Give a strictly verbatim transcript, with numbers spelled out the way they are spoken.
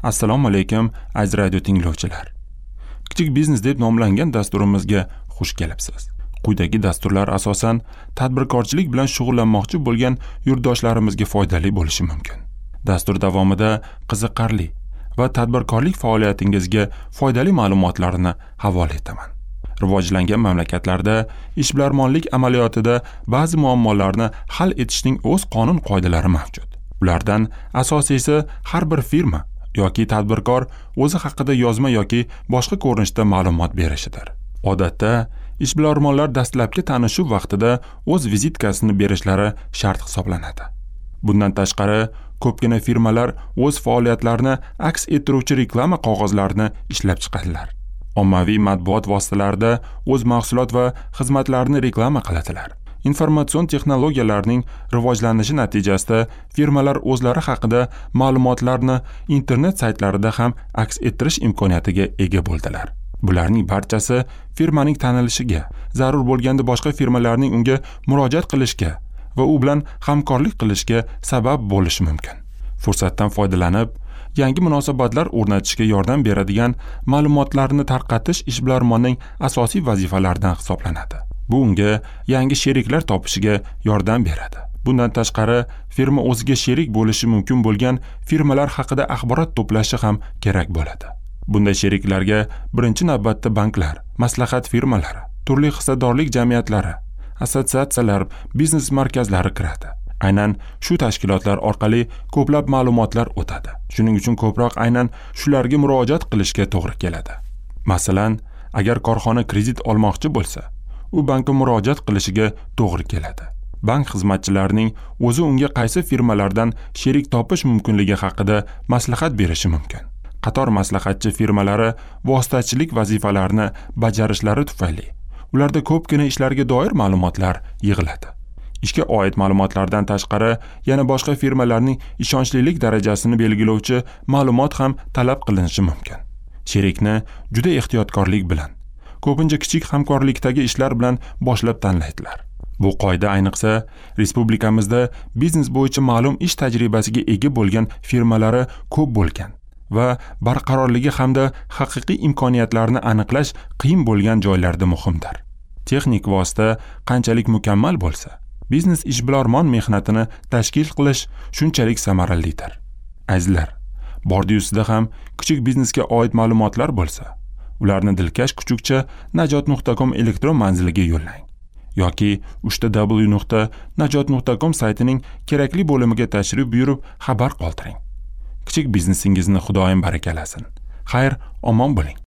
Assalomu alaykum aziz radio tinglovchilar. Kichik biznes deb nomlangan dasturimizga xush kelibsiz. Quyidagi dasturlar asosan tadbirkorchilik bilan shug'ullanmoqchi bo'lgan yurtdoshlarimizga foydali bo'lishi mumkin. Dastur davomida qiziqarli va tadbirkorlik faoliyatingizga foydali ma'lumotlarni havola etaman. Rivojlangan mamlakatlarda ishbilarmonlik amaliyotida ba'zi muammolarni hal etishning o'z qonun qoidalari mavjud. Ulardan asosiysi har bir firma yoki tadbirkor o'zi haqida yozma yoki boshqa ko'rinishda ma'lumot berishidir. Odatda ishbilarmonlar dastlabki tanishuv vaqtida o'z vizitkasini berishlari shart hisoblanadi. Bundan tashqari, ko'pgina firmalar o'z faoliyatlarini aks ettiruvchi reklama qog'ozlarini ishlab chiqadilar. Ommaviy matbuot vositalarida o'z mahsulot va xizmatlarini reklama qiladilar. Informatsion texnologiyalarning rivojlanishi natijasida firmalar o'zlari haqida ma'lumotlarni internet saytlarida ham aks ettirish imkoniyatiga ega bo'ldilar. Bularning barchasi firmaning tanilishiga, zarur bo'lganda boshqa firmalarning unga murojaat qilishga va u bilan hamkorlik qilishga sabab bo'lishi mumkin. Fursatdan foydalanib, yangi munosabatlar o'rnatishga yordam beradigan ma'lumotlarni tarqatish ishbilarmonning asosiy vazifalaridan hisoblanadi. Bu unga yangi sheriklar topishiga yordam beradi. Bundan tashqari, firma o'ziga sherik bo'lishi mumkin bo'lgan firmalar haqida axborot to'plashi ham kerak bo'ladi. Bunday sheriklarga birinchi navbatda banklar, maslahat firmalari, turli hissadorlik jamiyatlari, assotsiatsiyalar, biznes markazlari kiradi. Aynan shu tashkilotlar orqali ko'plab ma'lumotlar o'tadi. Shuning uchun ko'proq aynan shularga murojaat qilishga to'g'ri keladi. Masalan, agar korxona kredit olmoqchi bo'lsa, u bankka murojaat qilishiga to'g'ri keladi. Bank xizmatchilarining o'zi unga qaysi firmalardan sherik topish mumkinligi haqida maslahat berishi mumkin. Qator maslahatchi firmalari vositachilik vazifalarini bajarishlari tufayli ularda ko'pgina ishlarga doir ma'lumotlar yig'iladi. Ishga oid ma'lumotlardan tashqari, yana boshqa firmalarning ishonchlilik darajasini belgilovchi ma'lumot ham talab qilinishi mumkin. Sherikni juda ehtiyotkorlik bilan, ko'pincha kichik hamkorlikdagi ishlar bilan boshlab tanlaydilar. Bu qoida ayniqsa respublikamizda biznes bo'yicha ma'lum ish tajribasiga ega bo'lgan firmalari ko'p bo'lgan va barqarorligi hamda haqiqiy imkoniyatlarni aniqlash qiyin bo'lgan joylarda muhimdir. Texnik vosita qanchalik mukammal bo'lsa, biznes ishbilarmon mehnatini tashkil qilish shunchalik samaralidir. Azizlar, Bordiyusida ham kichik biznesga oid ma'lumotlar bo'lsa, ularni dilkash kuchukcha najot nuqta com elektron manziliga yo'llang yoki uch w nuqta najot nuqta com saytining kerakli bo'limiga tashrif buyurib xabar qoldiring. Kichik biznesingizni Xudoyim barakalasin. Xayr, omon bo'ling.